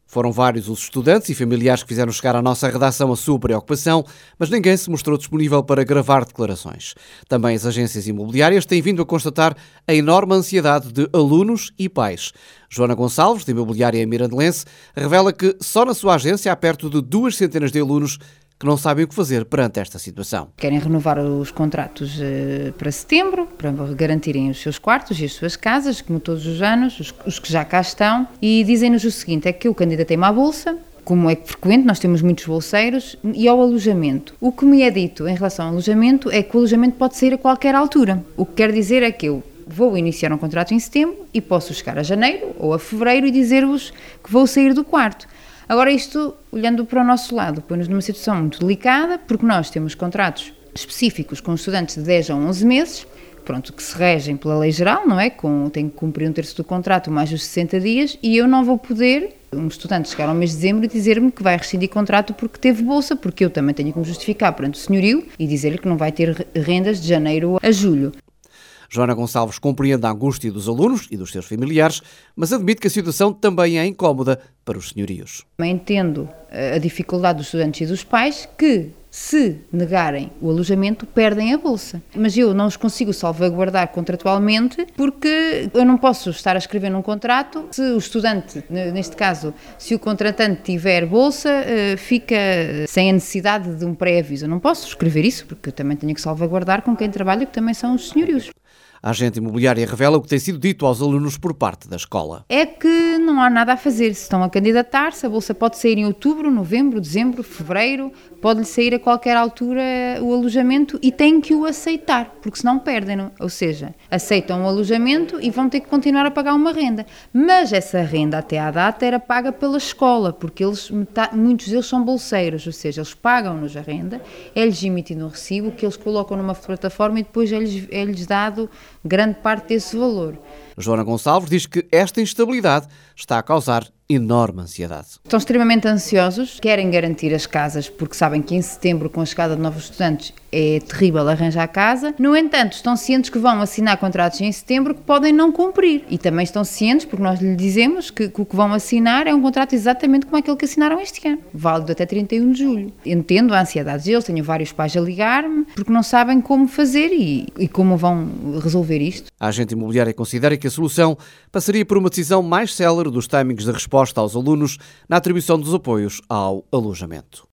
Foram vários os estudantes e familiares que fizeram chegar à nossa redação a sua preocupação, mas ninguém se mostrou disponível para gravar declarações. Também as agências imobiliárias têm vindo a constatar a enorme ansiedade de alunos e pais. Joana Gonçalves, de Imobiliária Mirandelense, revela que só na sua agência há perto de 2 centenas de alunos que não sabem o que fazer perante esta situação. Querem renovar os contratos para setembro, para garantirem os seus quartos e as suas casas, como todos os anos, os que já cá estão, e dizem-nos o seguinte, é que eu candidatei-me à Bolsa, como é frequente, nós temos muitos bolseiros, e ao alojamento. O que me é dito em relação ao alojamento é que o alojamento pode sair a qualquer altura. O que quer dizer é que eu vou iniciar um contrato em setembro e posso chegar a janeiro ou a fevereiro e dizer-vos que vou sair do quarto. Agora isto, olhando para o nosso lado, põe-nos numa situação muito delicada, porque nós temos contratos específicos com estudantes de 10 a 11 meses, pronto, que se regem pela lei geral, não é? Tem que cumprir 1/3 do contrato mais os 60 dias e eu não vou poder, um estudante chegar ao mês de dezembro e dizer-me que vai rescindir contrato porque teve bolsa, porque eu também tenho que me justificar perante o senhorio e dizer-lhe que não vai ter rendas de janeiro a julho. Joana Gonçalves compreende a angústia dos alunos e dos seus familiares, mas admite que a situação também é incómoda para os senhorios. Entendo a dificuldade dos estudantes e dos pais que, se negarem o alojamento, perdem a bolsa. Mas eu não os consigo salvaguardar contratualmente porque eu não posso estar a escrever num contrato. Se o estudante, neste caso, se o contratante tiver bolsa, fica sem a necessidade de um pré-aviso. Eu não posso escrever isso porque eu também tenho que salvaguardar com quem trabalha, que também são os senhorios. A agente imobiliária revela o que tem sido dito aos alunos por parte da escola. É que não há nada a fazer. Se estão a candidatar-se, a bolsa pode sair em outubro, novembro, dezembro, fevereiro, pode-lhe sair a qualquer altura o alojamento e têm que o aceitar, porque senão perdem-no. Ou seja, aceitam o alojamento e vão ter que continuar a pagar uma renda. Mas essa renda até à data era paga pela escola, porque muitos deles são bolseiros, ou seja, eles pagam-nos a renda, é-lhes emitido um recibo que eles colocam numa plataforma e depois é-lhes dado grande parte desse valor. Joana Gonçalves diz que esta instabilidade está a causar enorme ansiedade. Estão extremamente ansiosos, querem garantir as casas porque sabem que em setembro, com a chegada de novos estudantes, é terrível arranjar casa. No entanto, estão cientes que vão assinar contratos em setembro que podem não cumprir. E também estão cientes, porque nós lhe dizemos que o que vão assinar é um contrato exatamente como aquele que assinaram este ano, válido até 31 de julho. Entendo a ansiedade deles, tenho vários pais a ligar-me, porque não sabem como fazer e como vão resolver isto. A agente imobiliária considera que a solução passaria por uma decisão mais célere dos timings de resposta aos alunos na atribuição dos apoios ao alojamento.